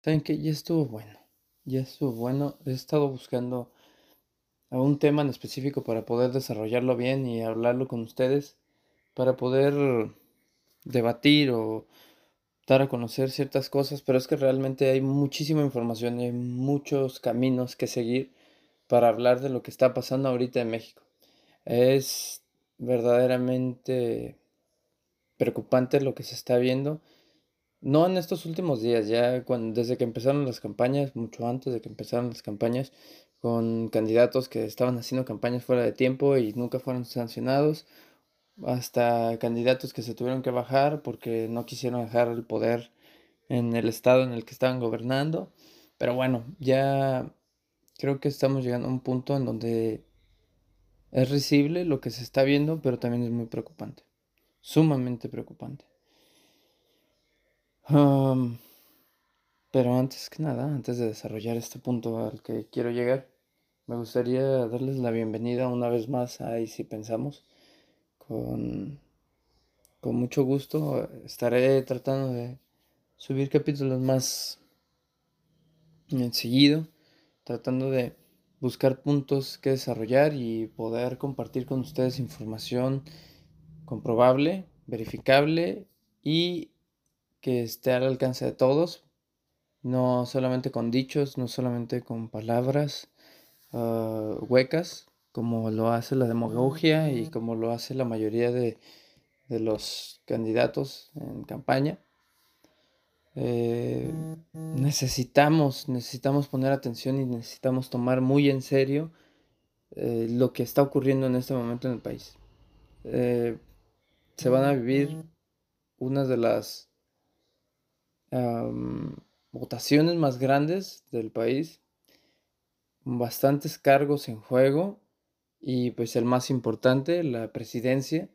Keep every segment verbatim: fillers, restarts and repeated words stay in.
Saben que ya estuvo bueno, ya estuvo bueno. He estado buscando a un tema en específico para poder desarrollarlo bien y hablarlo con ustedes, para poder debatir o dar a conocer ciertas cosas, pero es que realmente hay muchísima información y hay muchos caminos que seguir para hablar de lo que está pasando ahorita en México. Es verdaderamente preocupante lo que se está viendo. No en estos últimos días, ya cuando, desde que empezaron las campañas, mucho antes de que empezaran las campañas, con candidatos que estaban haciendo campañas fuera de tiempo y nunca fueron sancionados, hasta candidatos que se tuvieron que bajar porque no quisieron dejar el poder en el estado en el que estaban gobernando. Pero bueno, ya creo que estamos llegando a un punto en donde es risible lo que se está viendo, pero también es muy preocupante, sumamente preocupante. Am, Pero antes que nada, antes de desarrollar este punto al que quiero llegar, me gustaría darles la bienvenida una vez más a Ahí sí pensamos. Con, con mucho gusto estaré tratando de subir capítulos más en seguido, tratando de buscar puntos que desarrollar y poder compartir con ustedes información comprobable, verificable y que esté al alcance de todos, no solamente con dichos, no solamente con palabras uh, huecas, como lo hace la demagogia y como lo hace la mayoría de, de los candidatos en campaña. Eh, necesitamos, necesitamos poner atención y necesitamos tomar muy en serio eh, lo que está ocurriendo en este momento en el país. Eh, se van a vivir unas de las um, votaciones más grandes del país, bastantes cargos en juego y pues el más importante, la presidencia.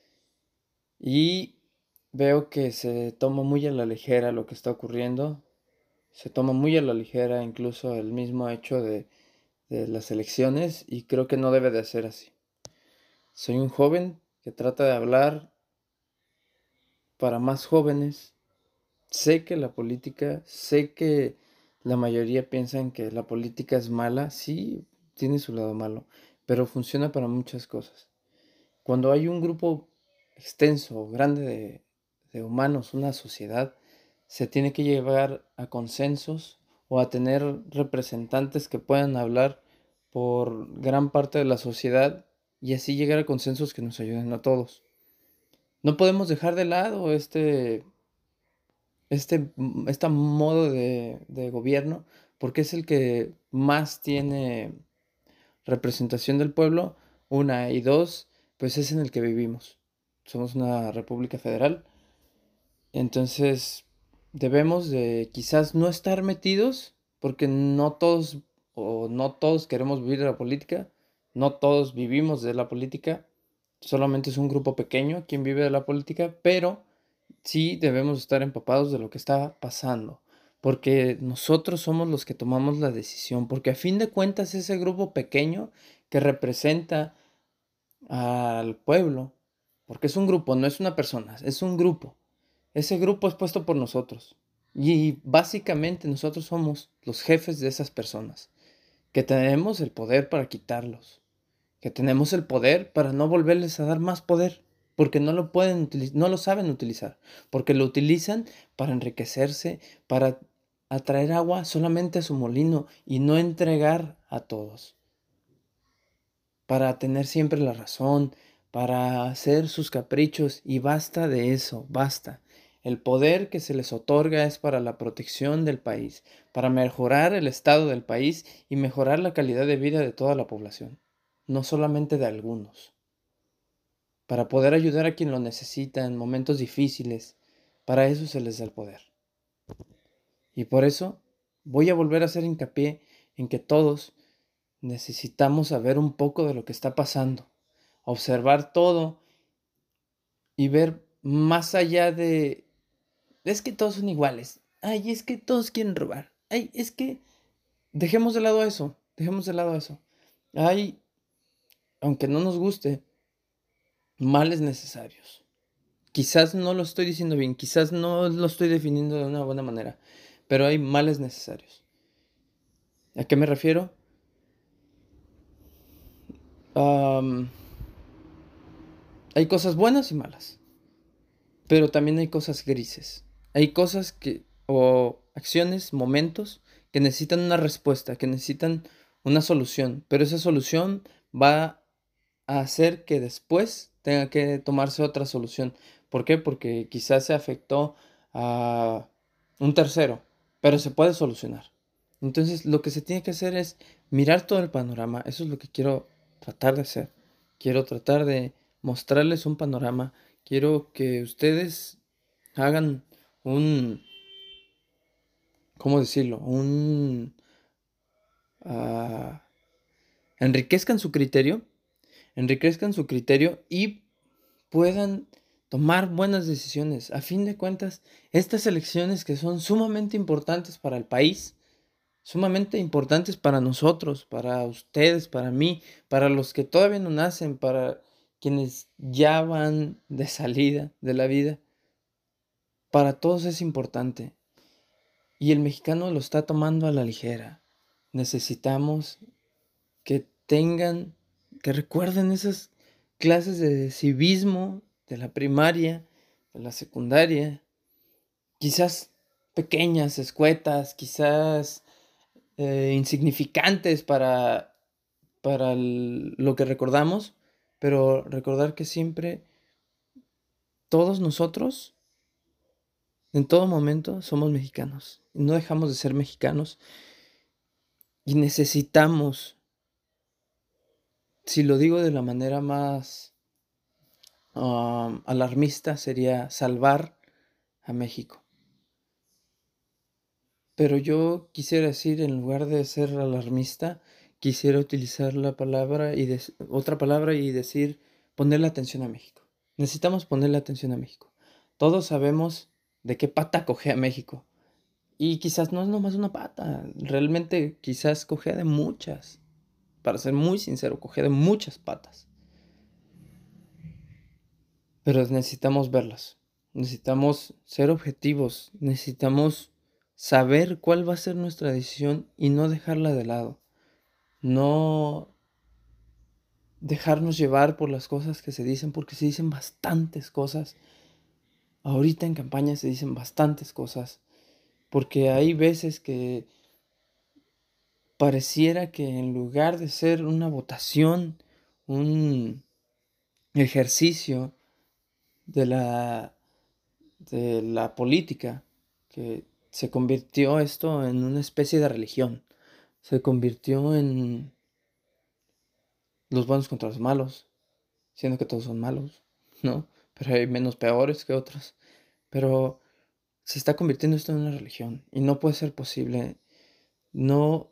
Y veo que se toma muy a la ligera lo que está ocurriendo, se toma muy a la ligera incluso el mismo hecho de, de las elecciones y creo que no debe de ser así. Soy un joven que trata de hablar para más jóvenes. Sé que la política, sé que la mayoría piensan que la política es mala, sí, tiene su lado malo, pero funciona para muchas cosas. Cuando hay un grupo extenso, grande de, de humanos, una sociedad, se tiene que llevar a consensos o a tener representantes que puedan hablar por gran parte de la sociedad y así llegar a consensos que nos ayuden a todos. No podemos dejar de lado este, este, este modo de, de gobierno porque es el que más tiene representación del pueblo, una, y dos, pues es en el que vivimos. Somos una república federal, entonces debemos de quizás no estar metidos, porque no todos o no todos queremos vivir de la política, no todos vivimos de la política, solamente es un grupo pequeño quien vive de la política, pero sí debemos estar empapados de lo que está pasando, porque nosotros somos los que tomamos la decisión, porque a fin de cuentas ese grupo pequeño que representa al pueblo, porque es un grupo, no es una persona, es un grupo. Ese grupo es puesto por nosotros. Y básicamente nosotros somos los jefes de esas personas, que tenemos el poder para quitarlos, que tenemos el poder para no volverles a dar más poder, porque no lo pueden utili- no lo saben utilizar, porque lo utilizan para enriquecerse, para atraer agua solamente a su molino y no entregar a todos, para tener siempre la razón, para hacer sus caprichos y basta de eso, basta. El poder que se les otorga es para la protección del país, para mejorar el estado del país y mejorar la calidad de vida de toda la población, no solamente de algunos, para poder ayudar a quien lo necesita en momentos difíciles. Para eso se les da el poder. Y por eso voy a volver a hacer hincapié en que todos necesitamos saber un poco de lo que está pasando, observar todo y ver más allá de... Es que todos son iguales. Ay, es que todos quieren robar. Ay, es que... Dejemos de lado eso. Dejemos de lado eso. Hay, aunque no nos guste, males necesarios. Quizás no lo estoy diciendo bien, quizás no lo estoy definiendo de una buena manera, pero hay males necesarios. ¿A qué me refiero? Um, hay cosas buenas y malas, pero también hay cosas grises. Hay cosas que, o acciones, momentos, que necesitan una respuesta, que necesitan una solución, pero esa solución va a hacer que después tenga que tomarse otra solución. ¿Por qué? Porque quizás se afectó a un tercero, pero se puede solucionar. Entonces, lo que se tiene que hacer es mirar todo el panorama. Eso es lo que quiero tratar de hacer. Quiero tratar de mostrarles un panorama. Quiero que ustedes hagan un, ¿cómo decirlo? Un, uh, enriquezcan su criterio, enriquezcan su criterio y puedan tomar buenas decisiones. A fin de cuentas, estas elecciones que son sumamente importantes para el país, sumamente importantes para nosotros, para ustedes, para mí, para los que todavía no nacen, para quienes ya van de salida de la vida, para todos es importante. Y el mexicano lo está tomando a la ligera. Necesitamos que tengan, que recuerden esas clases de civismo de la primaria, de la secundaria, quizás pequeñas, escuetas, quizás eh, insignificantes para, para el- lo que recordamos, pero recordar que siempre todos nosotros, en todo momento, somos mexicanos. Y no dejamos de ser mexicanos y necesitamos, si lo digo de la manera más um, alarmista, sería salvar a México. Pero yo quisiera decir, en lugar de ser alarmista, quisiera utilizar la palabra y de- otra palabra y decir ponerle atención a México. Necesitamos ponerle atención a México. Todos sabemos de qué pata cojea México. Y quizás no es nomás una pata. Realmente quizás cojea de muchas. Para ser muy sincero, cojea de muchas patas. Pero necesitamos verlas. Necesitamos ser objetivos. Necesitamos saber cuál va a ser nuestra decisión y no dejarla de lado. No dejarnos llevar por las cosas que se dicen, porque se dicen bastantes cosas. Ahorita en campaña se dicen bastantes cosas, porque hay veces que pareciera que en lugar de ser una votación, un ejercicio de la, de la política, que se convirtió esto en una especie de religión, se convirtió en los buenos contra los malos, siendo que todos son malos, ¿no? Pero hay menos peores que otros. Pero se está convirtiendo esto en una religión y no puede ser posible. No,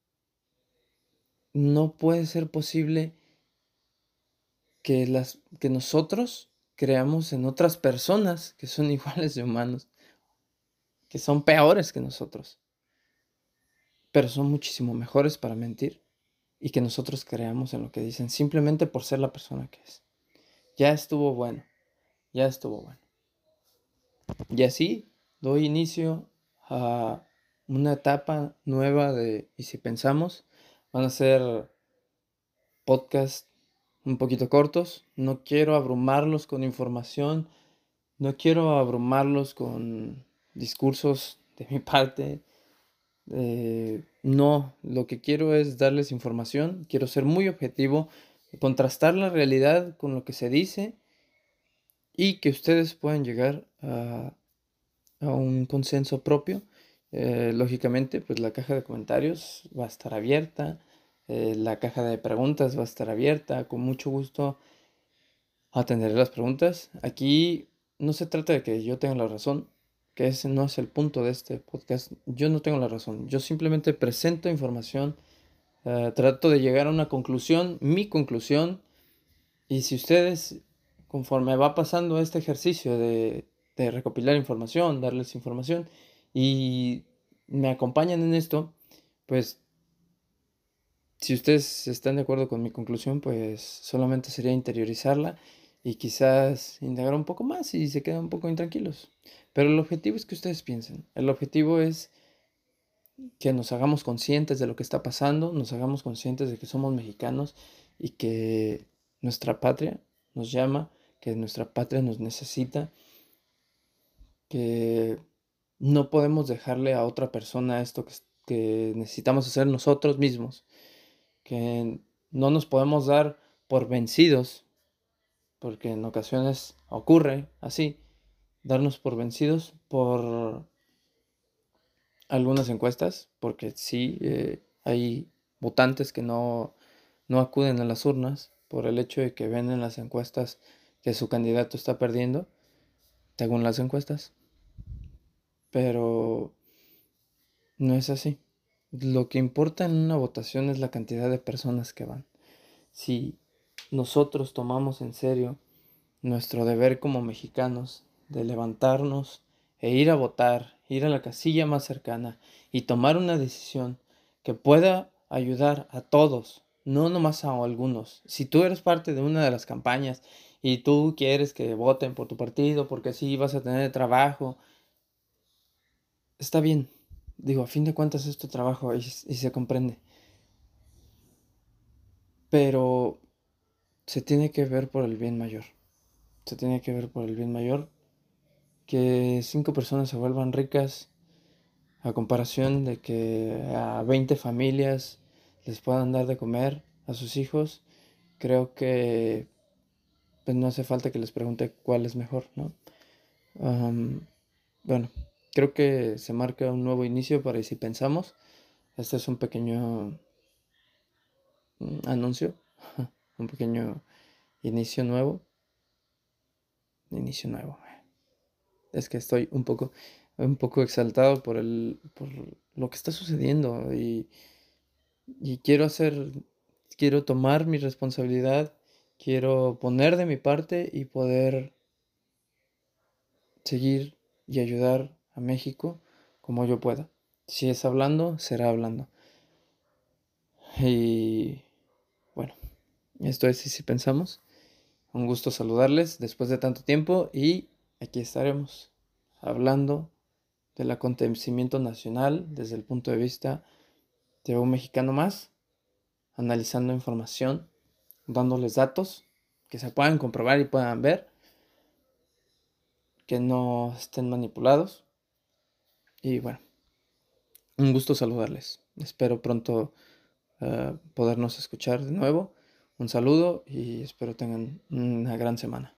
no puede ser posible que, las, que nosotros creamos en otras personas que son iguales de humanos, que son peores que nosotros, pero son muchísimo mejores para mentir y que nosotros creamos en lo que dicen simplemente por ser la persona que es. Ya estuvo bueno, ya estuvo bueno. Y así doy inicio a una etapa nueva de Y si pensamos, van a ser podcasts un poquito cortos. No quiero abrumarlos con información, no quiero abrumarlos con discursos de mi parte. Eh, no, lo que quiero es darles información, quiero ser muy objetivo, contrastar la realidad con lo que se dice y que ustedes puedan llegar a a un consenso propio. Eh, lógicamente, pues la caja de comentarios va a estar abierta, eh, la caja de preguntas va a estar abierta, con mucho gusto atenderé las preguntas. Aquí no se trata de que yo tenga la razón, que ese no es el punto de este podcast. Yo no tengo la razón, yo simplemente presento información, eh, trato de llegar a una conclusión, mi conclusión, y si ustedes, conforme va pasando este ejercicio de, de recopilar información, darles información, y me acompañan en esto, pues si ustedes están de acuerdo con mi conclusión, pues solamente sería interiorizarla y quizás indagar un poco más y se quedan un poco intranquilos. Pero el objetivo es que ustedes piensen. El objetivo es que nos hagamos conscientes de lo que está pasando, nos hagamos conscientes de que somos mexicanos y que nuestra patria nos llama, que nuestra patria nos necesita, que no podemos dejarle a otra persona esto que, que necesitamos hacer nosotros mismos, que no nos podemos dar por vencidos, porque en ocasiones ocurre así, darnos por vencidos por algunas encuestas, porque sí, eh, hay votantes que no, no acuden a las urnas por el hecho de que ven en las encuestas que su candidato está perdiendo, según las encuestas, pero no es así. Lo que importa en una votación es la cantidad de personas que van. Si nosotros tomamos en serio nuestro deber como mexicanos de levantarnos e ir a votar, ir a la casilla más cercana y tomar una decisión que pueda ayudar a todos, no nomás a algunos. Si tú eres parte de una de las campañas y tú quieres que voten por tu partido porque así vas a tener trabajo, está bien. Digo, a fin de cuentas es tu trabajo y, y se comprende. Pero se tiene que ver por el bien mayor. Se tiene que ver por el bien mayor. Que cinco personas se vuelvan ricas a comparación de que a veinte familias les puedan dar de comer a sus hijos, creo que pues no hace falta que les pregunte cuál es mejor, ¿no? Um, bueno, creo que se marca un nuevo inicio para Y Si Pensamos. Este es un pequeño mm, anuncio, un pequeño inicio nuevo. Inicio nuevo. Es que estoy un poco, un poco exaltado por el, por lo que está sucediendo y, y quiero hacer, quiero tomar mi responsabilidad, quiero poner de mi parte y poder seguir y ayudar a México como yo pueda. Si es hablando, será hablando. Y bueno, esto es Y Si Pensamos. Un gusto saludarles después de tanto tiempo y aquí estaremos hablando del acontecimiento nacional desde el punto de vista de un mexicano más, analizando información, dándoles datos que se puedan comprobar y puedan ver, que no estén manipulados. Y bueno, un gusto saludarles. Espero pronto uh, podernos escuchar de nuevo. Un saludo y espero tengan una gran semana.